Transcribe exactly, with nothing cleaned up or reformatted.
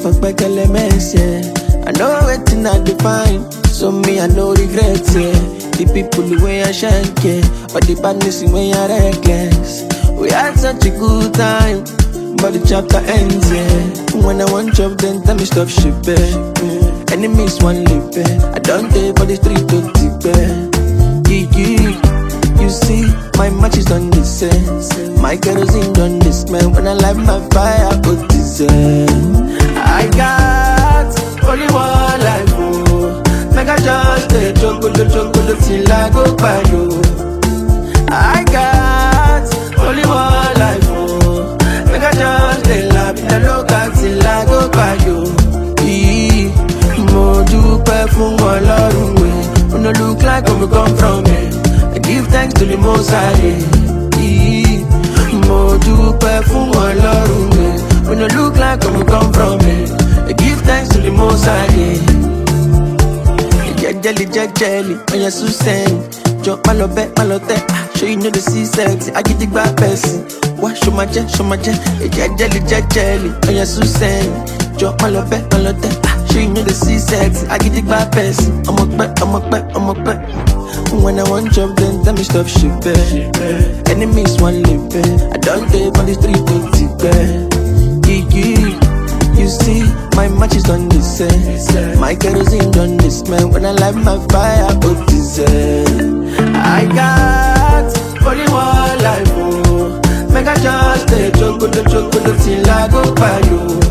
for back elements, yeah. I know waiting I define, so me I no regret, yeah. The people the way I shank, yeah, but the badness in way I reckless. We had such a good time, but the chapter ends, yeah. When I want job, then tell me stop shipping. Mm. Enemies one live, I don't take for the street to tip, yeah, yeah. You see, my match is on this end. My kerosene on this man. When I light my fire, put this end. I got only one life, oh. Make I just stay chocolate, chocolate till I go by you. I got only one life, oh. Make I just stay love in the local till I go by you. Mo dupe fun Olorun we. We no look like where we come from, eh. I give thanks to the Most High. Mo dupe fun Olorun we. We no look like where we come from, eh. I give thanks to the Most High. Jelly, jelly, jelly, when you're so sane. Jump my love back, my love that. Show you know the sea sexy. I get the bad person. What show my jet, show my jet. Jelly, jelly, jelly, when you're so sane. Jump my love back, my love that. Show you know the sea sexy. I get the bad person. I'm a back, I'm a back, I'm a back. When I want job, then tell me stop shipping. Enemies one live, I don't take on the street to tip. You see, my match is on this end. My kerosene on this man. When I light my fire, put this end. I got only one life, oh. Make I just stay chocolate, chocolate till I go by you.